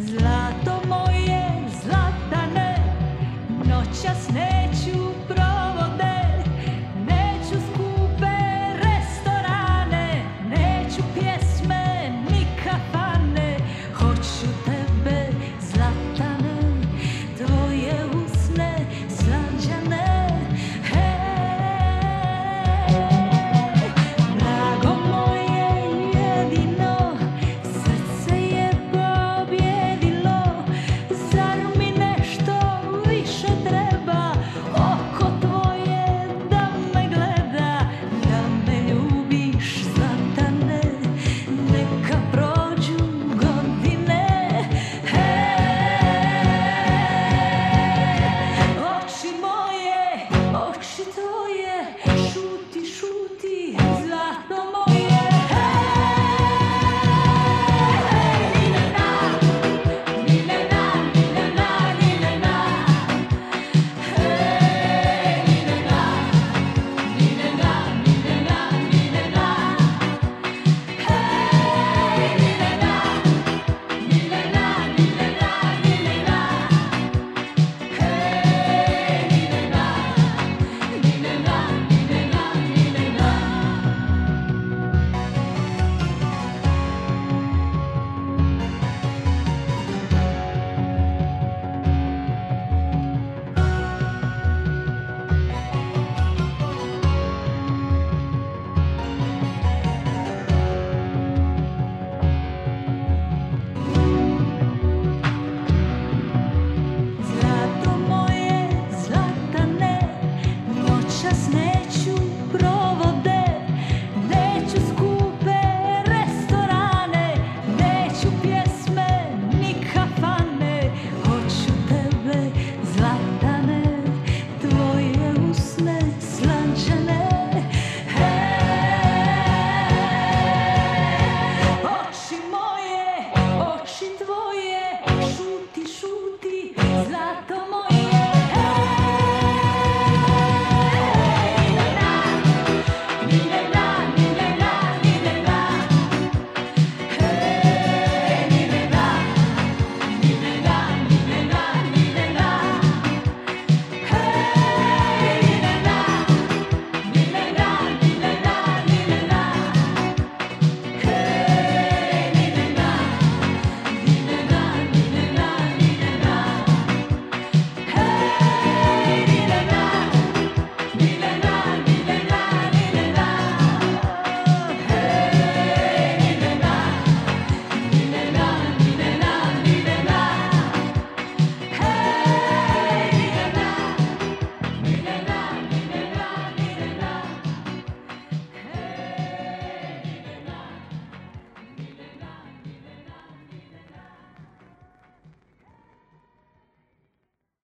Zlato moje, zlatane, noćas neću provode, neću skupe restorane, neću pjesme ni kafane, hoću tebe, zlatane, tvoje usne slanđane. Drago moje jedino, srce je pobjedilo, zar mi nešto više treba, oko tvoje da me gleda, da me ljubiš, zlatane, neka prođu godine. Oči moje, oči tvoje, šuti, šuti, zlato moje. Nilena, Nilena, Nilena, Nilena. Nilena, Nilena, Nilena, Nilena. Nilena, Nilena, Nilena, Nilena. Zlato moje, zlatane, noćas neću provode, neću skupe restorane, neću pjesme ni kafane, hoću tebe, zlatane, tvoje usne slančane. Oči moje, oči tvoje, šuti, šuti, zlato